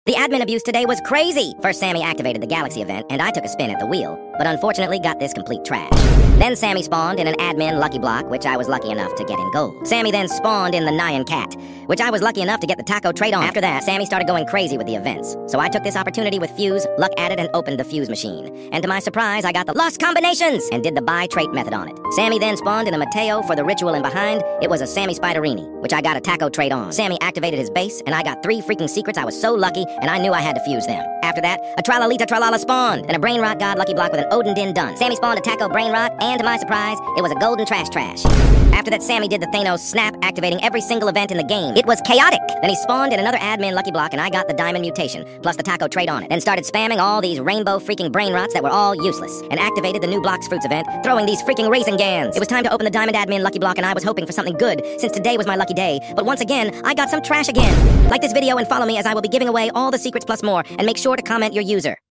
The admin abuse today was crazy! First, Sammy activated the Galaxy event, and I took a spin at the wheel, but unfortunately got this complete trash. Then Sammy spawned in an admin lucky block, which I was lucky enough to get in gold. Sammy then spawned in the Nyan Cat, which I was lucky enough to get the taco trait on. After that, Sammy started going crazy with the events, so I took this opportunity with Fuse, luck added, and opened the Fuse machine. And to my surprise, I got the Lost Combinations, and did the buy trait method on it. Sammy then spawned in a Mateo for the ritual, and behind, it was a Sammy Spiderini, which I got a taco trait on. Sammy activated his base, and I got 3 freaking secrets. I was so lucky, and I knew I had to fuse them. After that, a Tralalita Tralala spawned, and a Brain Rot God lucky block with an Odin Din done. Sammy spawned a Taco Brain Rot, and to my surprise, it was a golden trash. After that, Sammy did the Thanos snap, activating every single event in the game. It was chaotic. Then he spawned in another admin lucky block, and I got the Diamond Mutation, plus the taco trait on it. Then started spamming all these rainbow freaking Brain Rots that were all useless, and activated the new Blocks Fruits event, throwing these freaking Raisin Gans. It was time to open the Diamond admin lucky block, and I was hoping for something good, since today was my lucky day. But once again, I got some trash again. Like this video and follow me, as I will be giving away all the secrets plus more, and make sure to comment your user.